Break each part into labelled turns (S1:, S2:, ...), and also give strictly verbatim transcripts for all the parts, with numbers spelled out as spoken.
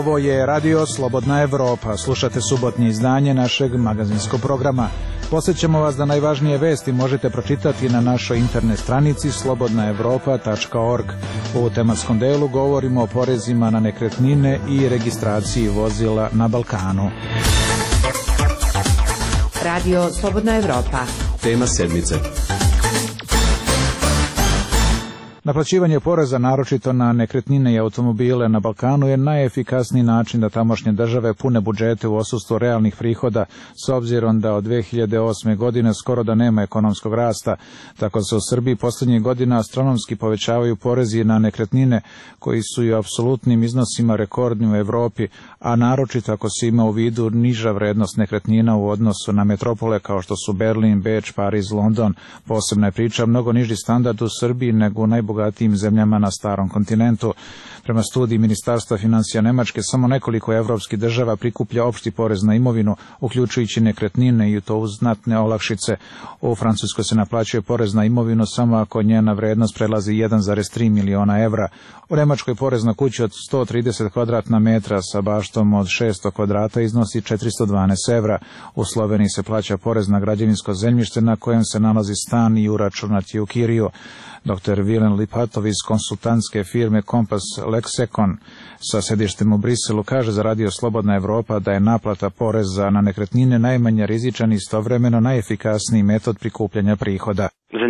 S1: Ovo je Radio Slobodna Evropa. Slušate subotnje izdanje našeg magazinskog programa. Podsjećamo vas da najvažnije vesti možete pročitati na našoj internet stranici slobodna evropa tačka org. U tematskom delu govorimo o porezima na nekretnine i registraciji vozila na Balkanu.
S2: Radio Slobodna Evropa.
S3: Tema sedmice.
S1: Naplaćivanje poreza, naročito na nekretnine i automobile na Balkanu, je najefikasniji način da tamošnje države pune budžete u odsustvu realnih prihoda, s obzirom da od dve hiljade osme. godine skoro da nema ekonomskog rasta. Tako se u Srbiji posljednjih godina astronomski povećavaju porezi na nekretnine, koji su i u apsolutnim iznosima rekordni u Evropi, a naročito ako se ima u vidu niža vrednost nekretnina u odnosu na metropole kao što su Berlin, Beč, Pariz, London. Posebna je priča mnogo niži standard u Srbiji nego u najbogatijim bogatijim zemljama na starom kontinentu. Prema studiji Ministarstva financija Nemačke, samo nekoliko evropskih država prikuplja opšti porez na imovinu, uključujući nekretnine, i to uz znatne olakšice. U Francuskoj se naplaćuje porez na imovinu samo ako njena vrednost prelazi jedan zarez tri miliona evra. U Nemačkoj porez na kuću od sto trideset kvadratna metra sa baštom od šesto kvadrata iznosi četiristo dvanaest evra. U Sloveniji se plaća porez na građevinsko zemljište na kojem se nalazi stan i uračunat je u kiriju. doktor Vilen Lipatov iz konsultantske firme Kompas Lexekon sa sedištem u Briselu kaže za Radio Slobodna Evropa da je naplata poreza na nekretnine najmanje rizičan i istovremeno najefikasniji metod prikupljanja prihoda.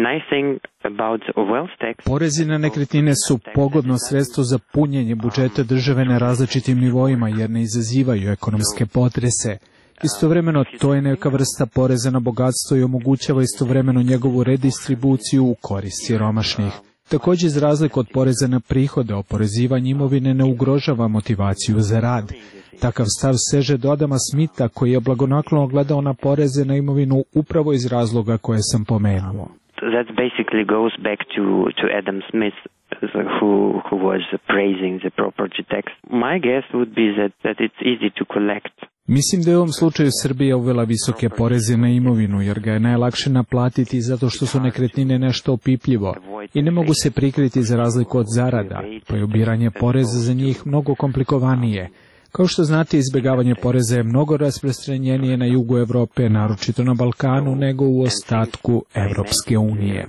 S4: Porezi na nekretnine su pogodno sredstvo za punjenje budžeta države na različitim nivoima jer ne izazivaju ekonomske potrese. Istovremeno, to je neka vrsta poreza na bogatstvo i omogućava istovremeno njegovu redistribuciju u korist siromašnih. Također, iz razliku od poreza na prihode, oporezivanje imovine ne ugrožava motivaciju za rad. Takav stav seže do Adama Smitha, koji je blagonaklono gledao na poreze na imovinu upravo iz razloga koje sam pomenuo.
S5: That basically goes back to, to Adam Smith, who, who was praising the property tax. My guess would be that, that it's easy to collect.
S4: Mislim da je u ovom slučaju Srbija uvela visoke poreze na imovinu, jer ga je najlakše naplatiti zato što su nekretnine nešto opipljivo i ne mogu se prikriti za razliku od zarada, pa je ubiranje poreza za njih mnogo komplikovanije. Kao što znate, izbjegavanje poreza je mnogo rasprostranjenije na jugu Evrope, naročito na Balkanu, nego u ostatku Evropske unije.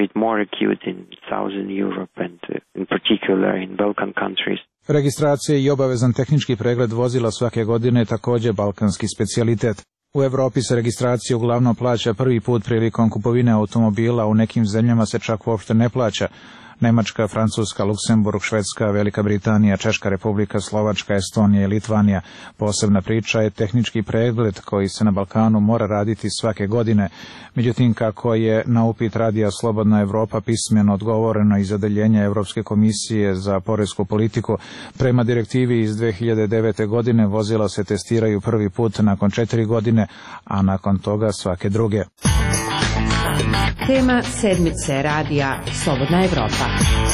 S1: Registracija i obavezan tehnički pregled vozila svake godine je također balkanski specijalitet. U Evropi se registracija uglavnom plaća prvi put prilikom kupovine automobila, u nekim zemljama se čak uopšte ne plaća. Nemačka, Francuska, Luksemburg, Švedska, Velika Britanija, Češka Republika, Slovačka, Estonija i Litvanija. Posebna priča je tehnički pregled koji se na Balkanu mora raditi svake godine. Međutim, kako je na upit Radija Slobodna Evropa pismeno odgovoreno iz odeljenja Evropske komisije za poresku politiku, prema direktivi iz dve hiljade devete. godine vozila se testiraju prvi put nakon četiri godine, a nakon toga svake druge.
S2: Tema sedmice Radija Slobodna Evropa.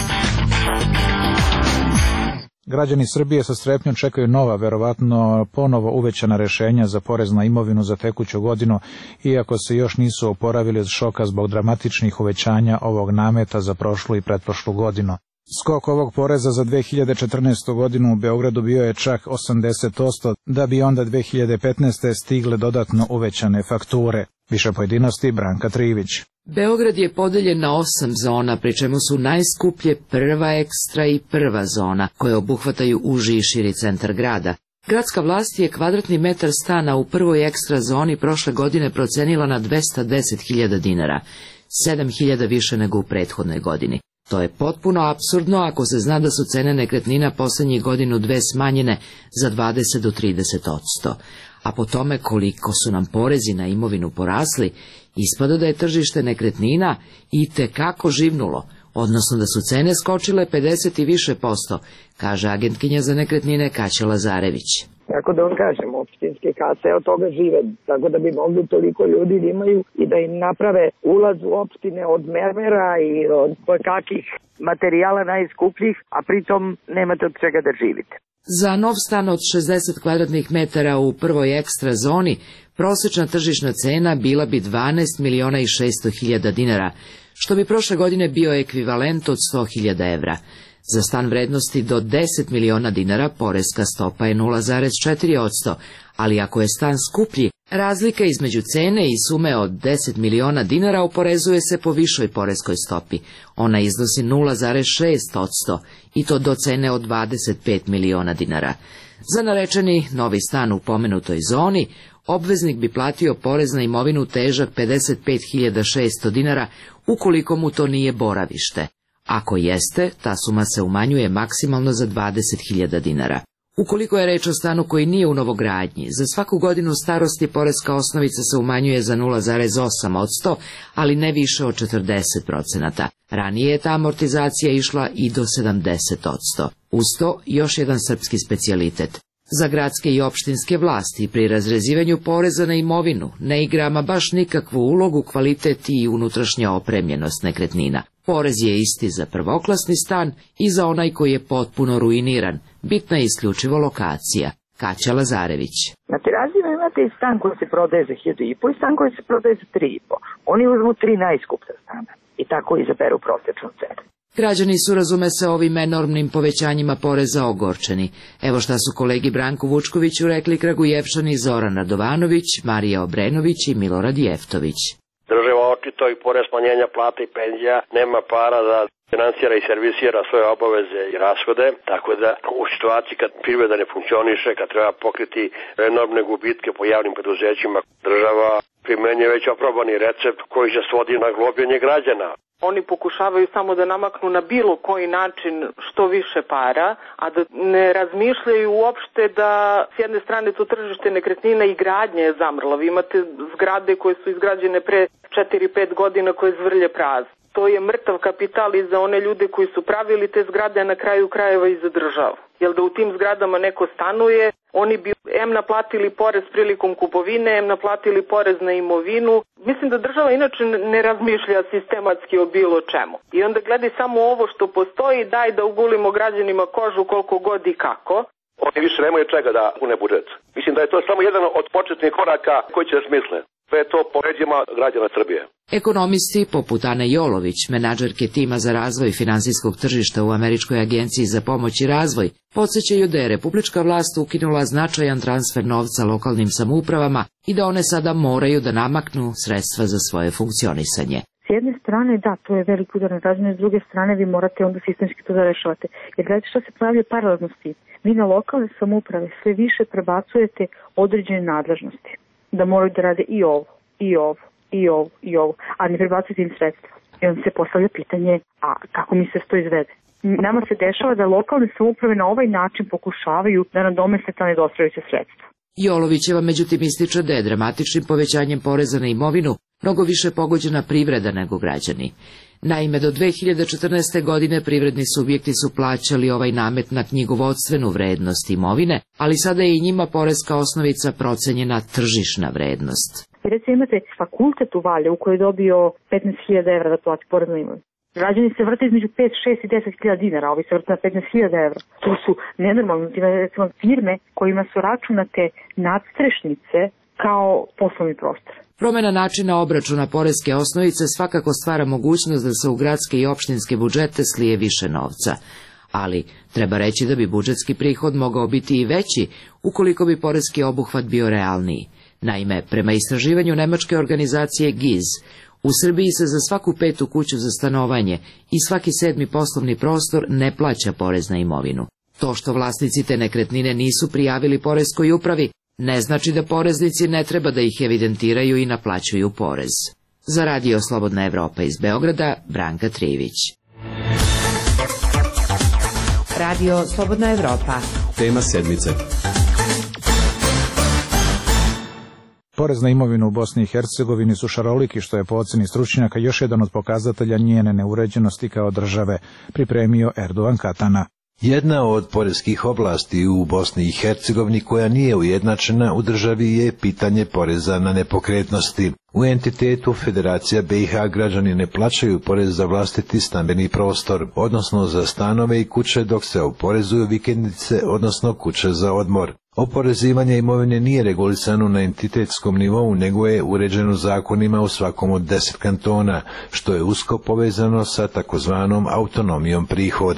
S1: Građani Srbije sa strepnjom čekaju nova, verovatno ponovo uvećana rešenja za porez na imovinu za tekuću godinu, iako se još nisu oporavili od šoka zbog dramatičnih uvećanja ovog nameta za prošlu i pretprošlu godinu. Skok ovog poreza za dve hiljade četrnaestu. godinu u Beogradu bio je čak osamdeset posto, da bi onda dve hiljade petnaeste. stigle dodatno uvećane fakture. Više pojedinosti Branka Trivić.
S6: Beograd je podeljen na osam zona, pri čemu su najskuplje prva ekstra i prva zona, koje obuhvataju uži i širi centar grada. Gradska vlast je kvadratni metar stana u prvoj ekstra zoni prošle godine procenila na dvesta deset hiljada dinara, sedam hiljada više nego u prethodnoj godini. To je potpuno apsurdno ako se zna da su cene nekretnina posljednjih godinu dve smanjene za dvadeset do trideset posto. A po tome koliko su nam porezi na imovinu porasli, ispada da je tržište nekretnina itekako živnulo, odnosno da su cene skočile pedeset i više posto, kaže agentkinja za nekretnine Kaća Lazarević.
S7: Tako da vam kažem, opštinske kase od toga žive, tako da bi mogli toliko ljudi da imaju i da im naprave ulaz u opštine od mermera i od kakih materijala najskupljih, a pritom nemate od čega da živite.
S6: Za nov stan od šezdeset kvadratnih metara u prvoj ekstra zoni prosječna tržišna cena bila bi dvanaest miliona i šesto hiljada dinara, što bi prošle godine bio ekvivalent od sto hiljada evra. Za stan vrednosti do deset miliona dinara poreska stopa je nula zarez četiri posto, ali ako je stan skuplji, razlika između cene i sume od deset miliona dinara oporezuje se po višoj poreskoj stopi. Ona iznosi nula zarez šest posto i to do cene od dvadeset pet miliona dinara. Za narečeni novi stan u pomenutoj zoni, obveznik bi platio porez na imovinu težak pedeset pet hiljada šesto dinara ukoliko mu to nije boravište. Ako jeste, ta suma se umanjuje maksimalno za dvadeset hiljada dinara. Ukoliko je reč o stanu koji nije u novogradnji, za svaku godinu starosti poreska osnovica se umanjuje za nula zarez osam posto, ali ne više od četrdeset procenata. Ranije je ta amortizacija išla i do sedamdeset posto. Uz to još jedan srpski specijalitet. Za gradske i opštinske vlasti pri razrezivanju poreza na imovinu ne igra ama baš nikakvu ulogu kvalitet i unutrašnja opremljenost nekretnina. Porez je isti za prvoklasni stan i za onaj koji je potpuno ruiniran. Bitna je isključivo lokacija. Kaća Lazarević.
S7: Na Terazijama imate i stan koji se prodaje za hiljadu i po i stan koji se prodaje za tri i po. Oni uzmu tri najskuplja stana i tako izaberu prosječnu cenu.
S6: Građani su, razume se, ovim enormnim povećanjima poreza ogorčeni. Evo šta su kolegi Branku Vučkoviću rekli Kragujevčani Zoran Radovanović, Marija Obrenović i Milorad Jeftović.
S3: Država očito i pored smanjenja plata i penzija nema para da finansira i servisira svoje obaveze i rashode, tako da u situaciji kad privreda ne funkcioniše, kad treba pokriti enormne gubitke po javnim preduzećima, država primenjuje već oprobani recept koji se svodi na globljenje građana.
S8: Oni pokušavaju samo da namaknu na bilo koji način što više para, a da ne razmišljaju uopšte da s jedne strane to tržište nekretnina i gradnje je zamrlo. Vi imate zgrade koje su izgrađene pre četiri pet godina koje zvrlje prazne. To je mrtav kapital i za one ljude koji su pravili te zgrade, a na kraju krajeva i za državu. Jer da u tim zgradama neko stanuje, oni bi em naplatili porez prilikom kupovine, em naplatili porez na imovinu. Mislim da država inače ne razmišlja sistematski o bilo čemu. I onda gledi samo ovo što postoji, daj da ugulimo građanima kožu koliko god i kako.
S3: Oni više nemaju čega da pune budžet. Mislim da je to samo jedan od početnih koraka koji će smisle. Sve je to po leđima građana Srbije.
S6: Ekonomisti poput Ane Jolović, menadžerke tima za razvoj finansijskog tržišta u Američkoj agenciji za pomoć i razvoj, podsjećaju da je republička vlast ukinula značajan transfer novca lokalnim samoupravama i da one sada moraju da namaknu sredstva za svoje funkcionisanje.
S9: S jedne strane, da, to je veliki udar na građane, s druge strane vi morate onda sistemski to da rešavate. Jer gledajte što se pojavlja paralelnosti. Vi na lokalne samouprave sve više prebacujete određene nadležnosti. Da moraju da rade i ovo, i ovo, i ovo, i ovo, a ne prebacujete im sredstva. I onda se postavlja pitanje, a kako mi se to izvede? Nama se dešava da lokalne samouprave na ovaj način pokušavaju da nadomeste ta nedostajuća sredstva.
S6: Jolovićeva međutim ističe da je dramatičnim povećanjem poreza na imovinu mnogo više pogođena privreda nego građani. Naime, do dve hiljade četrnaeste. godine privredni subjekti su plaćali ovaj namet na knjigovodstvenu vrednost imovine, ali sada je i njima poreska osnovica procenjena tržišna vrednost.
S9: Recimo imate fakultet u Valjevu koji je dobio petnaest hiljada evra da plati porez na imovinu. Građani se vrte između pet, šest i deset hiljada dinara, a ovi se vrte na petnaest hiljada evra. To su nenormalne recimo, firme kojima su računate nadstrešnice kao poslovni prostor.
S6: Promjena načina obračuna poreske osnovice svakako stvara mogućnost da se u gradske i opštinske budžete slije više novca. Ali treba reći da bi budžetski prihod mogao biti i veći ukoliko bi poreski obuhvat bio realniji. Naime, prema istraživanju nemačke organizacije G I Z, u Srbiji se za svaku petu kuću za stanovanje i svaki sedmi poslovni prostor ne plaća porez na imovinu. To što vlasnici te nekretnine nisu prijavili poreskoj upravi, ne znači da poreznici ne treba da ih evidentiraju i naplaćuju porez. Za Radio Slobodna Evropa iz Beograda, Branka Trivić.
S2: Radio Slobodna Evropa.
S10: Tema sedmice.
S1: Porez na imovinu u Bosni i Hercegovini su šaroliki, što je po oceni stručnjaka još jedan od pokazatelja njene neuređenosti kao države, pripremio Erdogan Katana.
S11: Jedna od poreskih oblasti u Bosni i Hercegovini koja nije ujednačena u državi je pitanje poreza na nepokretnosti. U entitetu Federacija B i H građani ne plaćaju porez za vlastiti stambeni prostor, odnosno za stanove i kuće, dok se oporezuju vikendice, odnosno kuće za odmor. Oporezivanje imovine nije regulisano na entitetskom nivou, nego je uređeno zakonima u svakom od deset kantona, što je usko povezano sa takozvanom autonomijom prihoda.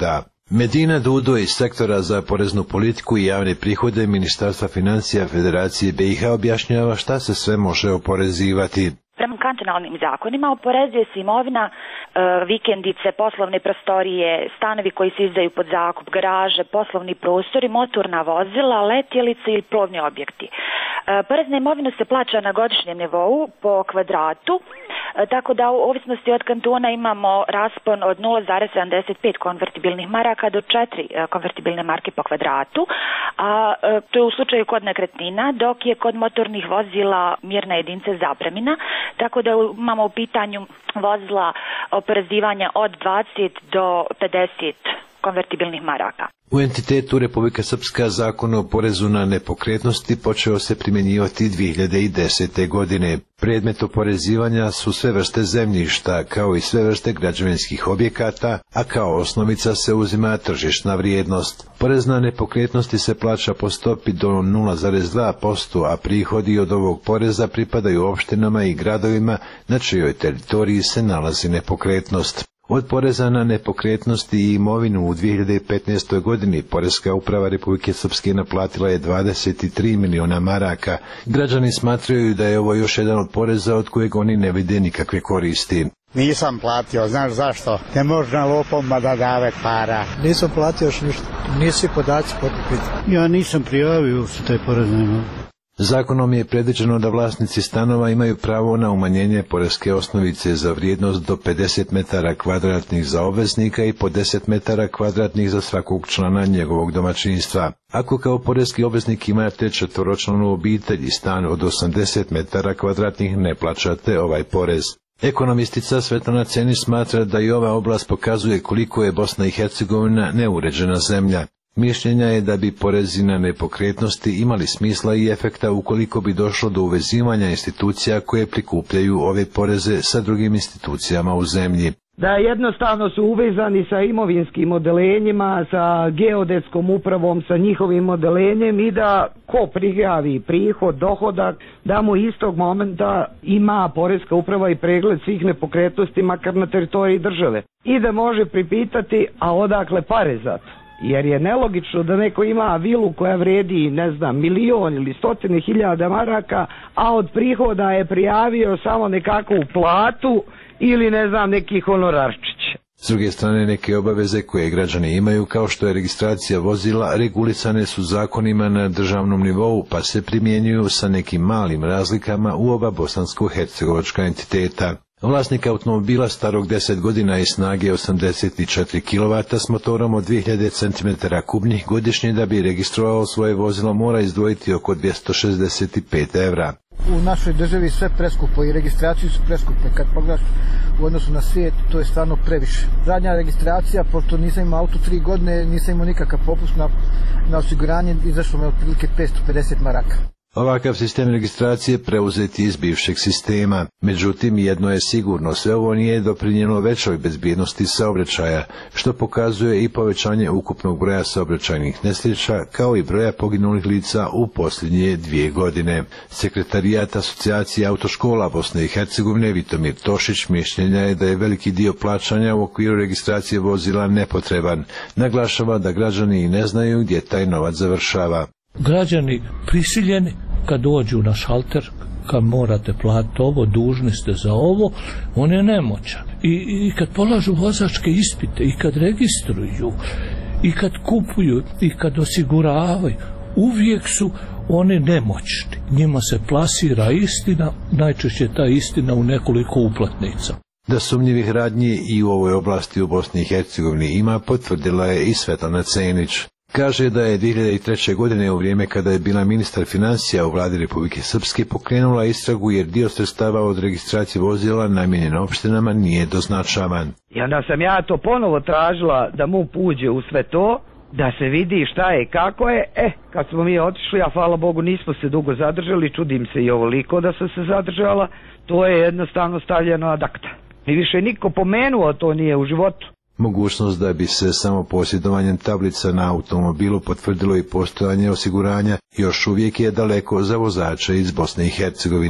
S11: Medina Dudo iz sektora za poreznu politiku i javne prihode Ministarstva financija Federacije B i H objašnjava šta se sve može oporezivati.
S10: Prema kantonalnim zakonima oporezuje se imovina, e, vikendice, poslovne prostorije, stanovi koji se izdaju pod zakup, garaže, poslovni prostori, motorna vozila, letjelice ili plovni objekti. E, porez na imovinu se plaća na godišnjem nivou po kvadratu, e, tako da u ovisnosti od kantona imamo raspon od nula zarez sedamdeset pet konvertibilnih maraka do četiri e, konvertibilne marke po kvadratu, a e, to je u slučaju kod nekretnina, dok je kod motornih vozila mjerna jedinica zapremina. Tako da imamo u pitanju vozila oporezivanja od dvadeset do pedeset konvertibilnih maraka.
S11: U entitetu Republika Srpska zakon o porezu na nepokretnosti počeo se primjenjivati dvije hiljade desete. godine. Predmet oporezivanja su sve vrste zemljišta, kao i sve vrste građevinskih objekata, a kao osnovica se uzima tržišna vrijednost. Porez na nepokretnosti se plaća po stopi do nula zarez dva posto, a prihodi od ovog poreza pripadaju opštinama i gradovima na čijoj teritoriji se nalazi nepokretnost. Od poreza na nepokretnosti i imovinu u dvije hiljade petnaestoj. godini Poreska uprava Republike Srpske naplatila je dvadeset tri miliona maraka. Građani smatraju da je ovo još jedan od poreza od kojeg oni ne vide nikakve koristi.
S12: Nisam platio, znaš zašto? Ne možda lopoma da dave para.
S13: Nisam platio još ništa, nisi podaci potpiti.
S12: Ja nisam prijavio se taj porez na imovinu.
S11: Zakonom je predviđeno da vlasnici stanova imaju pravo na umanjenje poreske osnovice za vrijednost do pedeset metara kvadratnih za obveznika i po deset metara kvadratnih za svakog člana njegovog domaćinstva. Ako kao poreski obveznik imate četvoročlanu obitelj i stan od osamdeset metara kvadratnih, ne plaćate ovaj porez. Ekonomistica Svetlana Cenić smatra da i ova oblast pokazuje koliko je Bosna i Hercegovina neuređena zemlja. Mišljenja je da bi porezi na nepokretnosti imali smisla i efekta ukoliko bi došlo do uvezivanja institucija koje prikupljaju ove poreze sa drugim institucijama u zemlji.
S7: Da jednostavno su uvezani sa imovinskim odelenjima, sa geodetskom upravom, sa njihovim modelenjem i da ko prijavi prihod, dohodak, da mu istog momenta ima poreska uprava i pregled svih nepokretnosti makar na teritoriji države. I da može pripitati, a odakle pare za to? Jer je nelogično da neko ima vilu koja vredi, ne znam, milion ili stotine hiljada maraka, a od prihoda je prijavio samo nekakvu platu ili ne znam neki honorarčić.
S11: S druge strane, neke obaveze koje građani imaju, kao što je registracija vozila, regulisane su zakonima na državnom nivou, pa se primjenjuju sa nekim malim razlikama u oba bosansko-hercegovačka entiteta. Vlasnik automobila starog deset godina i snage osamdeset četiri kilovata s motorom od dvije hiljade centimetara kubnih godišnje da bi registrovao svoje vozilo mora izdvojiti oko dvjesto šezdeset pet evra.
S13: U našoj državi sve preskupo i registracije su preskupe. Kad pogledaš u odnosu na svijet, to je stvarno previše. Zadnja registracija, pošto nisam imao auto tri godine, nisam imao nikakav popust na, na osiguranje, izašlo me otprilike petsto pedeset maraka.
S11: Ovakav sistem registracije preuzeti iz bivšeg sistema. Međutim, jedno je sigurno, sve ovo nije doprinijelo većoj bezbjednosti saobraćaja, što pokazuje i povećanje ukupnog broja saobraćajnih nesreća, kao i broja poginulih lica u posljednje dvije godine. Sekretarijat Asocijacije autoškola Bosne i Hercegovine Vitomir Tošić mišljenja je da je veliki dio plaćanja u okviru registracije vozila nepotreban. Naglašava da građani i ne znaju gdje taj novac završava.
S14: Građani prisiljeni kad dođu na šalter, kad morate platiti ovo, dužni ste za ovo, on je nemoćan. I, i kad polažu vozačke ispite, i kad registruju, i kad kupuju, i kad osiguravaju, uvijek su oni nemoćni. Njima se plasira istina, najčešće ta istina u nekoliko uplatnica.
S11: Da sumnjivih radnji i u ovoj oblasti u Bosni i Hercegovini ima, potvrdila je i Svetlana Cenić. Kaže da je dvije hiljade treće. godine u vrijeme kada je bila ministar financija u vladi Republike Srpske pokrenula istragu jer dio sredstava od registracije vozila namijenjena opštinama nije doznačavan.
S7: I onda sam ja to ponovo tražila da mu uđe u sve to, da se vidi šta je i kako je. E, kad smo mi otišli, a hvala Bogu nismo se dugo zadržali, čudim se i ovoliko da sam se zadržala, to je jednostavno stavljeno ad acta. I više niko pomenuo to nije u životu.
S11: Mogućnost da bi se samo posjedovanjem tablica na automobilu potvrdilo i postojanje osiguranja još uvijek je daleko za vozače iz Bosne i Hercegovine.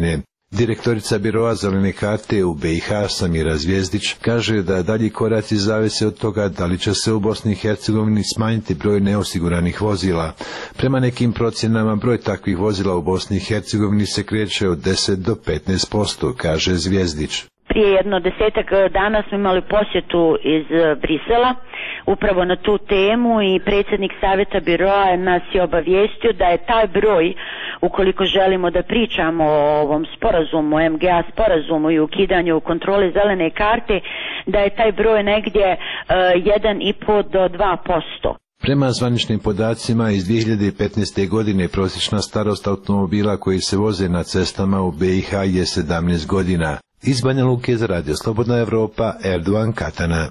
S11: Direktorica Biroa zelene karte u B i H Samira Zvjezdić kaže da dalji koraci zavise od toga da li će se u Bosni i Hercegovini smanjiti broj neosiguranih vozila. Prema nekim procjenama broj takvih vozila u Bosni i Hercegovini se kreće od deset do petnaest posto, kaže Zvjezdić.
S15: Prije jedno desetak dana smo imali posjetu iz Brisela upravo na tu temu i predsjednik Savjeta Biroa nas je obavijestio da je taj broj, ukoliko želimo da pričamo o ovom sporazumu, M G A sporazumu i ukidanju kontrole zelene karte, da je taj broj negdje jedan i po do dva posto.
S11: Prema zvaničnim podacima iz dvije hiljade petnaeste. godine prosječna starost automobila koji se voze na cestama u B i H je sedamnaest godina. Iz Banja Luke za Radio Slobodna Evropa, Erdovan Katana.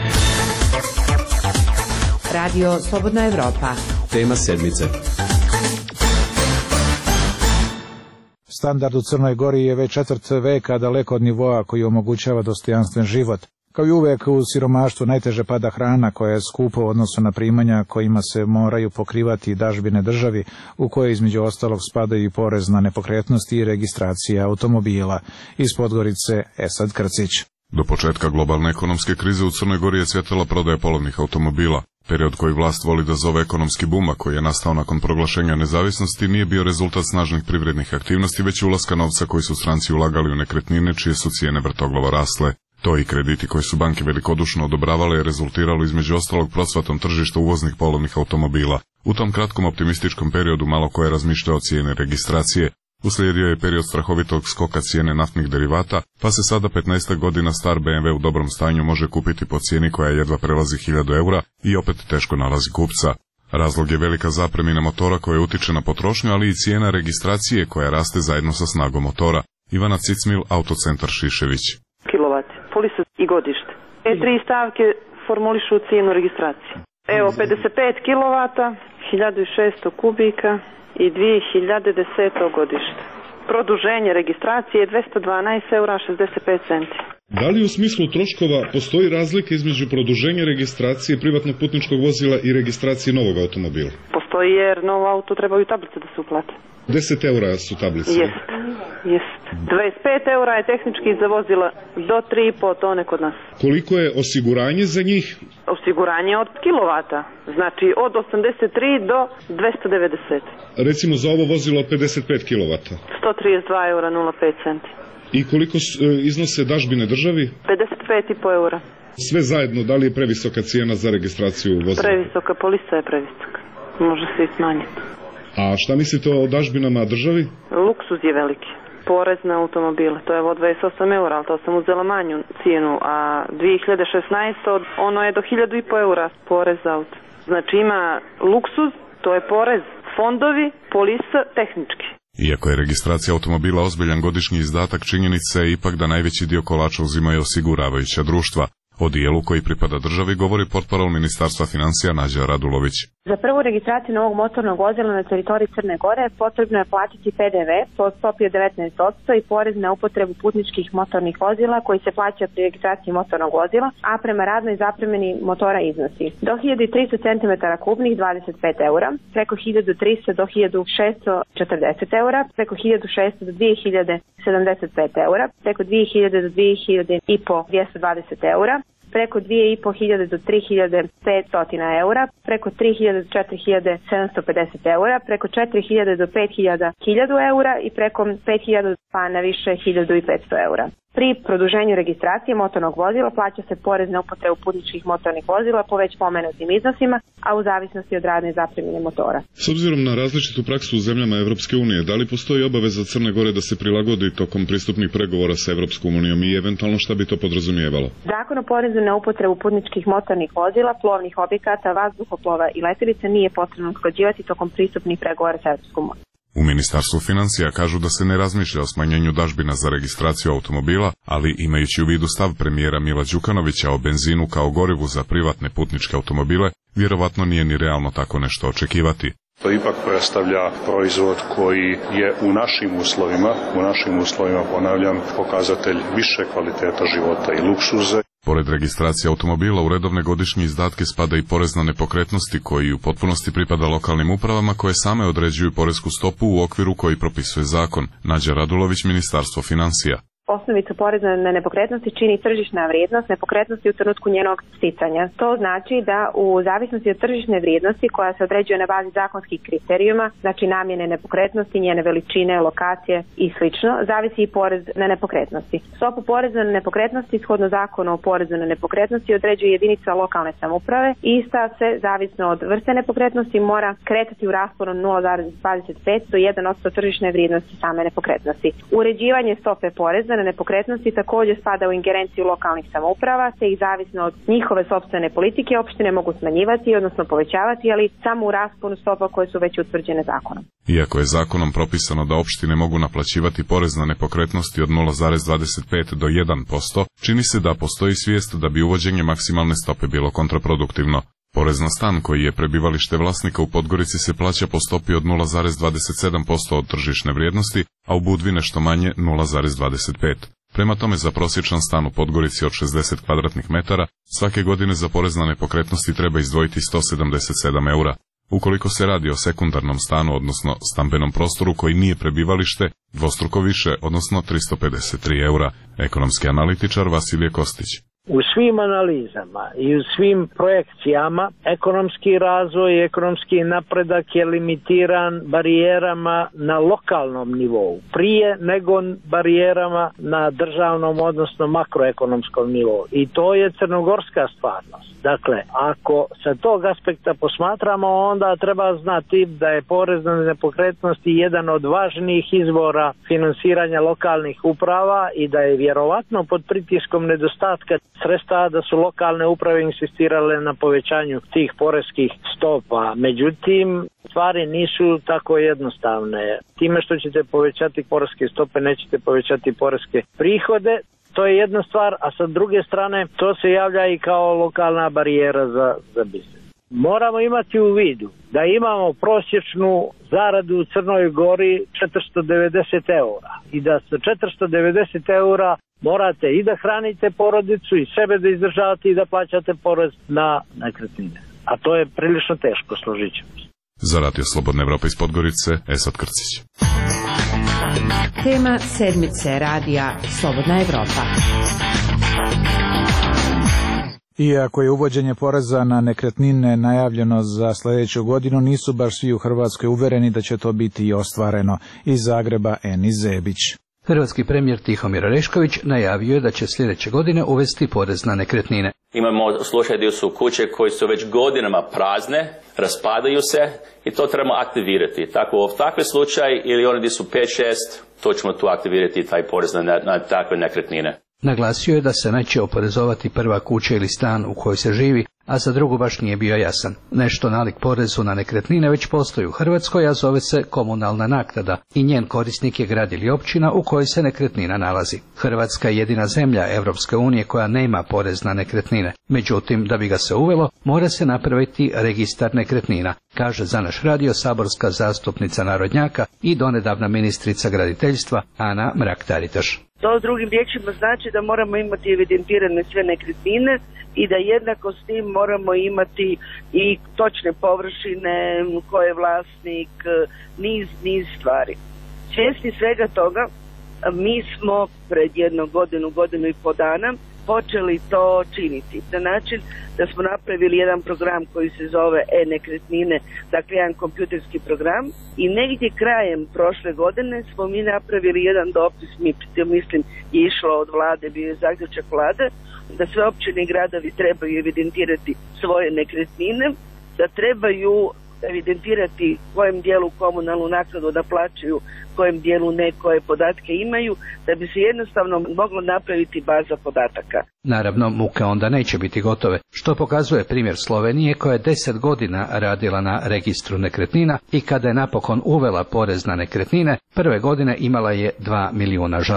S2: Radio Slobodna Evropa.
S16: Tema sedmice.
S1: Standard u Crnoj Gori je već četvrt veka daleko od nivoa koji omogućava dostojanstven život. Kao i uvek u siromaštvu najteže pada hrana koja je skupa u odnosu na primanja kojima se moraju pokrivati dažbine državi, u koje između ostalog spadaju i porez na nepokretnosti i registracija automobila. Iz Podgorice Esad Krcić.
S17: Do početka globalne ekonomske krize u Crnoj Gori je cvjetala prodaja polovnih automobila. Period koji vlast voli da zove ekonomski bum, a koji je nastao nakon proglašenja nezavisnosti, nije bio rezultat snažnih privrednih aktivnosti, već ulaska novca koji su stranci ulagali u nekretnine, čije su cijene vrtoglavo rasle. To i krediti koji su banke velikodušno odobravale je rezultiralo između ostalog procvatom tržišta uvoznih polovnih automobila. U tom kratkom optimističkom periodu malo ko je razmišljao o cijeni registracije. Uslijedio je period strahovitog skoka cijene naftnih derivata, pa se sada petnaest godina star B M W u dobrom stanju može kupiti po cijeni koja jedva prelazi hiljadu eura i opet teško nalazi kupca. Razlog je velika zapremina motora koja utiče na potrošnju, ali i cijena registracije koja raste zajedno sa snagom motora. Ivana Cicmil, Autocentar Šišević.
S18: Kilovat, polisa i godište. E tri stavke formulišu cijenu registracije. Evo, pedeset pet kilovata, hiljadu šesto kubika i dvije hiljade deset. godište. Produženje registracije je dvesta dvanaest eura šezdeset pet centi.
S19: Da li u smislu troškova postoji razlika između produženja registracije privatnog putničkog vozila i registracije novog automobila?
S18: Postoji, jer novo auto trebaju tablice da se uplate.
S19: deset eura su tablice.
S18: Jest, jest. dvadeset pet eura je tehnički za vozila do tri i po tone kod nas.
S19: Koliko je osiguranje za njih?
S18: Osiguranje od kilovata, znači od osamdeset tri do dvesta devedeset.
S19: Recimo za ovo vozilo od pedeset pet kilovata?
S18: sto trideset dva eura nula pet centi.
S19: I koliko iznose dažbine državi?
S18: pedeset pet i po eura.
S19: Sve zajedno, da li je previsoka cijena za registraciju vozila?
S18: Previsoka, polisa je previsoka. Može se i smanjiti.
S19: A šta mislite o dažbinama državi?
S18: Luksuz je veliki. Porez na automobile, to je od dvadeset osam eura, ali to sam uzela manju cijenu, a dvije hiljade šesnaeste. ono je do hiljadu i po eura porez za auto. Znači ima luksuz, to je porez, fondovi, polisa, tehnički.
S17: Iako je registracija automobila ozbiljan godišnji izdatak, činjenica je ipak da najveći dio kolača uzimaju osiguravajuća društva. O dijelu koji pripada državi govori portparol Ministarstva financija Nađa Radulović.
S20: Za prvu registraciju novog motornog vozila na teritoriji Crne Gore potrebno je platiti P D V po stopi od devetnaest posto i porez na upotrebu putničkih motornih vozila koji se plaća pri registraciji motornog vozila, a prema radnoj zapremini motora iznosi do hiljadu tristo centimetara kubnih dvadeset pet eura, preko hiljadu tristo do hiljadu šesto četrdeset eura, preko hiljadu šesto do dvije hiljade sedamdeset pet eura, preko dvije hiljade do dvije hiljade i po dvjesto dvadeset eura, preko dvije i po hiljade do tri hiljade petsto eura, preko tri hiljade do četiri hiljade sedamsto pedeset eura, preko četiri hiljade do pet hiljada hiljadu eura i preko pet hiljada pa na više hiljadu i petsto eura. Pri produženju registracije motornog vozila plaća se porez na upotrebu putničkih motornih vozila po već pomenutim iznosima, a u zavisnosti od radne zapremine motora.
S19: S obzirom na različitu praksu u zemljama Evropske unije, da li postoji obaveza Crne Gore da se prilagodi tokom pristupnih pregovora sa Evropskom unijom i eventualno šta bi to podrazumijevalo?
S20: Zakon o porezu na upotrebu putničkih motornih vozila, plovnih objekata, vazduhoplova i letelica nije potrebno usklađivati tokom pristupnih pregovora sa Evropskom unijom.
S17: U Ministarstvu financija kažu da se ne razmišlja o smanjenju dažbina za registraciju automobila, ali imajući u vidu stav premijera Mila Đukanovića o benzinu kao gorivu za privatne putničke automobile, vjerovatno nije ni realno tako nešto očekivati.
S21: To ipak predstavlja proizvod koji je u našim uslovima, u našim uslovima ponavljam, pokazatelj više kvaliteta života i luksuze.
S17: Pored registracije automobila u redovne godišnje izdatke spada i porez na nepokretnosti koji u potpunosti pripada lokalnim upravama koje same određuju poresku stopu u okviru koji propisuje zakon. Nađa Radulović, Ministarstvo financija.
S20: Osnovicu poreza na nepokretnosti čini tržišna vrijednost nepokretnosti u trenutku njenog sticanja. To znači da u zavisnosti od tržišne vrijednosti koja se određuje na bazi zakonskih kriterijuma, znači namjene nepokretnosti, njene veličine, lokacije i slično, zavisi i porez na nepokretnosti. Stopu poreza na nepokretnosti shodno zakonu o porezu na nepokretnosti određuje jedinica lokalne samouprave i ista se, zavisno od vrste nepokretnosti, mora kretati u rasponu nula zarez dvadeset pet do jedan posto tržišne vrijednosti same nepokretnosti. Uređivanje stope poreza na nepokretnosti također spada u ingerenciju lokalnih samouprava, te ih zavisno od njihove sopstvene politike opštine mogu smanjivati, odnosno povećavati, ali samo u rasponu stopa koje su već utvrđene zakonom.
S17: Iako je zakonom propisano da opštine mogu naplaćivati porez na nepokretnosti od nula zarez dvadeset pet do jedan posto, čini se da postoji svijest da bi uvođenje maksimalne stope bilo kontraproduktivno. Porez na stan koji je prebivalište vlasnika u Podgorici se plaća po stopi od nula zarez dvadeset sedam posto od tržišne vrijednosti, a u Budvi nešto manje nula zarez dvadeset pet. Prema tome, za prosječan stan u Podgorici od šezdeset kvadratnih metara svake godine za porez na nepokretnosti treba izdvojiti sto sedamdeset sedam eura. Ukoliko se radi o sekundarnom stanu, odnosno stambenom prostoru koji nije prebivalište, dvostruko više, odnosno tristo pedeset tri eura. Ekonomski analitičar Vasilije Kostić.
S16: U svim analizama i u svim projekcijama ekonomski razvoj i ekonomski napredak je limitiran barijerama na lokalnom nivou, prije nego barijerama na državnom, odnosno makroekonomskom nivou. I to je crnogorska stvarnost. Dakle, ako sa tog aspekta posmatramo, onda treba znati da je porez na nepokretnosti jedan od važnijih izvora finansiranja lokalnih uprava i da je vjerovatno pod pritiskom nedostatka sredstava da su lokalne uprave insistirale na povećanju tih poreskih stopa. Međutim, stvari nisu tako jednostavne. Time što ćete povećati poreske stope, nećete povećati poreske prihode. To je jedna stvar, a sa druge strane to se javlja i kao lokalna barijera za, za biznis. Moramo imati u vidu da imamo prosječnu zaradu u Crnoj Gori četiristo devedeset eura i da sa četiristo devedeset eura morate i da hranite porodicu i sebe da izdržavate i da plaćate porez na nekretnine. A to je prilično teško, složit ćemo se.
S17: Za Radio Slobodna Evropa iz Podgorice, Esad Krcić.
S2: Tema sedmice radija Slobodna Evropa.
S1: Iako je uvođenje poreza na nekretnine najavljeno za sljedeću godinu, nisu baš svi u Hrvatskoj uvereni da će to biti i ostvareno. Iz Zagreba Eni Zebić.
S22: Hrvatski premijer Tihomir Orešković najavio je da će sljedeće godine uvesti porez na nekretnine.
S23: Imamo slučaj gdje su kuće koje su već godinama prazne, raspadaju se i to trebamo aktivirati. Tako u takve slučaj ili oni gdje su pet šest, to ćemo tu aktivirati taj porez na, na takve nekretnine.
S22: Naglasio je da se neće oporezovati prva kuća ili stan u kojoj se živi, a za drugu baš nije bio jasan. Nešto nalik porezu na nekretnine već postoji u Hrvatskoj, a zove se komunalna naknada i njen korisnik je grad ili općina u kojoj se nekretnina nalazi. Hrvatska je jedina zemlja Europske unije koja nema porez na nekretnine. Međutim, da bi ga se uvelo, mora se napraviti registar nekretnina, kaže za naš radio saborska zastupnica Narodnjaka i donedavna ministrica graditeljstva Ana Mrak-Taritaš.
S24: To drugim riječima znači da moramo imati evidentirane sve nekretnine i da jednako s tim moramo imati i točne površine, ko je vlasnik, niz, niz stvari. Svjesni svega toga, mi smo pred jednu godinu, godinu i po dana počeli to činiti na način da smo napravili jedan program koji se zove e-nekretnine, dakle jedan kompjuterski program i negdje krajem prošle godine smo mi napravili jedan dopis, mi mislim je išlo od vlade, bio je zaključak vlade, da sve općine i gradovi trebaju evidentirati svoje nekretnine, da trebaju evidentirati kojem dijelu komunalnu naknadu da plaćaju, kojem dijelu ne, koje podatke imaju, da bi se jednostavno moglo napraviti baza podataka.
S22: Naravno, muke onda neće biti gotove, što pokazuje primjer Slovenije koja je deset godina radila na registru nekretnina i kada je napokon uvela porez na nekretnine, prve godine imala je dva milijuna žalbi.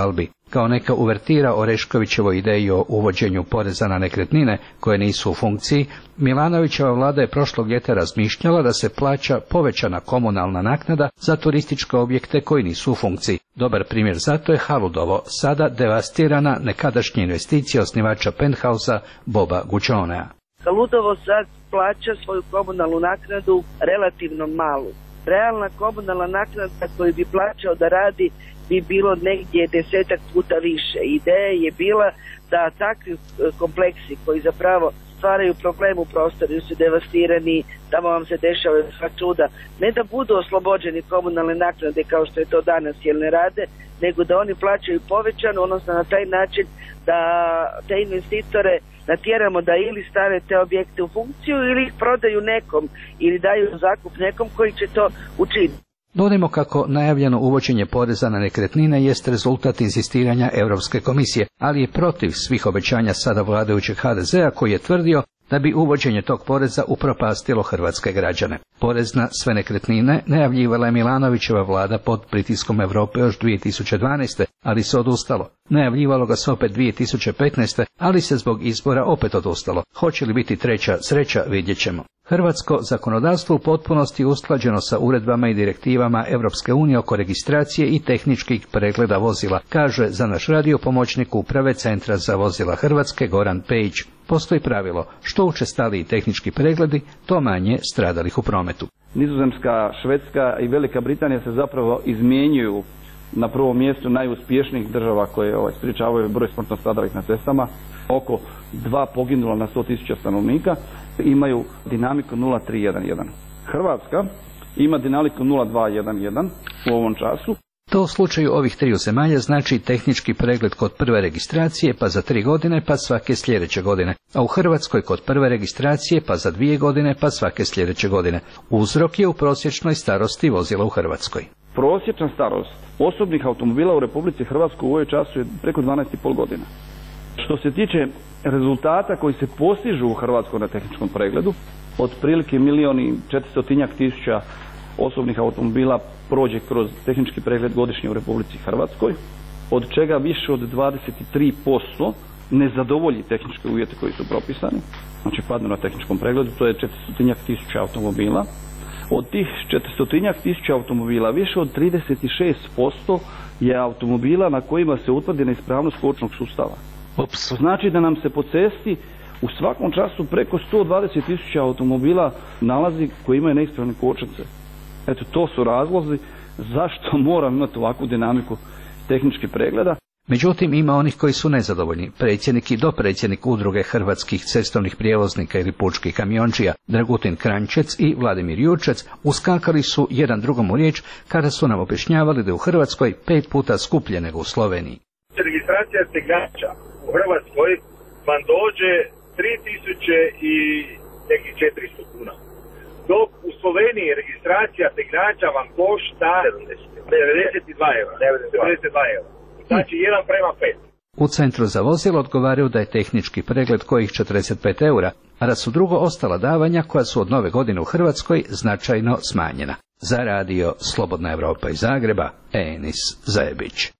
S22: kao neka uvertira Oreškovićevoj ideji o uvođenju poreza na nekretnine koje nisu u funkciji, Milanovićeva vlada je prošlog ljeta razmišljala da se plaća povećana komunalna naknada za turističke objekte koji nisu u funkciji. Dobar primjer za to je Haludovo, sada devastirana nekadašnja investicija osnivača Penthausa Boba Gućonea.
S24: Haludovo sad plaća svoju komunalnu naknadu relativno malu. Realna komunalna naknada koju bi plaćao da radi bi bilo negdje desetak puta više. Ideja je bila da takvi kompleksi koji zapravo stvaraju problem u prostoru, su devastirani, tamo vam se dešavaju sva čuda, ne da budu oslobođeni komunalne naknade kao što je to danas jer ne rade, nego da oni plaćaju povećano, odnosno na taj način da te investitore natjeramo da ili stave te objekte u funkciju ili ih prodaju nekom ili daju zakup nekom koji će to učiniti.
S22: Dodajmo kako najavljeno uvođenje poreza na nekretnine jest rezultat insistiranja Europske komisije, ali je protiv svih obećanja sada vladajućeg ha de zea koji je tvrdio da bi uvođenje tog poreza upropastilo hrvatske građane. Porez na sve nekretnine najavljivala je Milanovićeva vlada pod pritiskom Europe još dvije tisuće dvanaeste. ali se odustalo. Najavljivalo ga se opet dvije tisuće petnaeste. ali se zbog izbora opet odustalo. Hoće li biti treća sreća, vidjet ćemo. Hrvatsko zakonodavstvo u potpunosti usklađeno sa uredbama i direktivama Europske unije oko registracije i tehničkih pregleda vozila, kaže za naš radio pomoćnik uprave Centra za vozila Hrvatske Goran Pejić. Postoji pravilo, što učestaliji tehnički pregledi, to manje stradalih u prometu.
S3: Nizozemska, Švedska i Velika Britanija se zapravo izmjenjuju na prvom mjestu najuspješnijih država koje ovaj, sprječavaju broj smrtno stradalih na cestama. Oko dva poginula na sto tisuća stanovnika imaju dinamiku nula tri jedan jedan. Hrvatska ima dinamiku nula dva jedan jedan u ovom času.
S22: To u slučaju ovih triju zemalja znači tehnički pregled kod prve registracije pa za tri godine pa svake sljedeće godine, a u Hrvatskoj kod prve registracije pa za dvije godine pa svake sljedeće godine. Uzrok je u prosječnoj starosti vozila u Hrvatskoj.
S3: Prosječna starost osobnih automobila u Republici Hrvatskoj u ovoj času je preko dvanaest i pol godina. Što se tiče rezultata koji se postižu u Hrvatskoj na tehničkom pregledu, otprilike milijon i četristotinjak tisuća osobnih automobila prođe kroz tehnički pregled godišnje u Republici Hrvatskoj, od čega više od dvadeset tri posto ne zadovolji tehničke uvjete koji su propisani, znači padnu na tehničkom pregledu, to je četristotinjak tisuća automobila. Od tih četristotinjak tisuća automobila više od trideset šest posto je automobila na kojima se utvrdi neispravnost kočnog sustava.
S22: Ups.
S3: To znači da nam se po cesti u svakom času preko sto dvadeset tisuća automobila nalazi koji imaju neispravne kočnice. Eto, to su razlozi zašto moram imati ovakvu dinamiku tehničkih pregleda.
S22: Međutim, ima onih koji su nezadovoljni. Predsjednik i dopredsjednik udruge hrvatskih cestovnih prijevoznika ili pučkih kamiončija Dragutin Kranjčec i Vladimir Jurčec uskakali su jedan drugom u riječ kada su nam objašnjavali da je u Hrvatskoj pet puta skuplje nego u Sloveniji.
S4: Registracija tegljača u Hrvatskoj vam dođe tri tisuće i nekih četiristo kuna. Dok u Sloveniji registracija tegljača vam košta devedeset dva eura. devedeset dva eura. Znači jedan prema pet.
S22: U Centru za vozilo odgovaraju da je tehnički pregled kojih četrdeset pet eura, a da su drugo ostala davanja koja su od nove godine u Hrvatskoj značajno smanjena. Za radio Slobodna Evropa iz Zagreba, Enis Zajebić.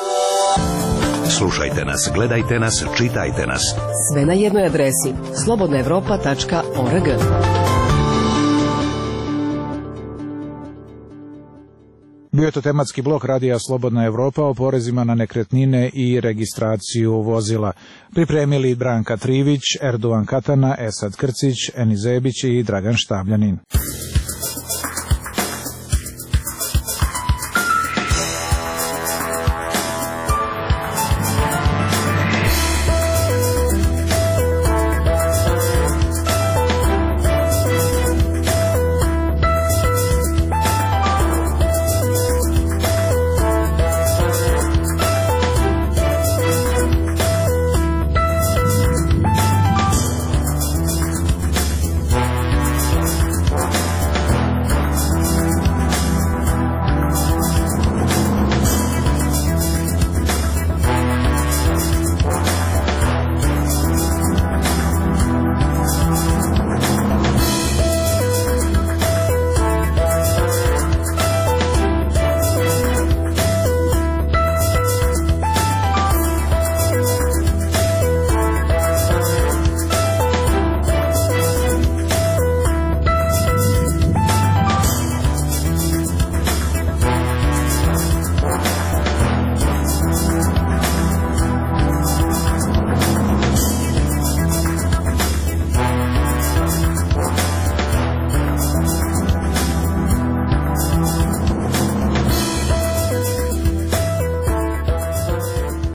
S5: Slušajte nas, gledajte nas, čitajte nas.
S2: Sve na jednoj adresi slobodna evropa tačka org.
S1: Bio je to tematski blok radija Slobodna Evropa o porezima na nekretnine i registraciju vozila. Pripremili Branka Trivić, Erdovan Katana, Esad Krcić, Eni Zebić i Dragan Štabljanin.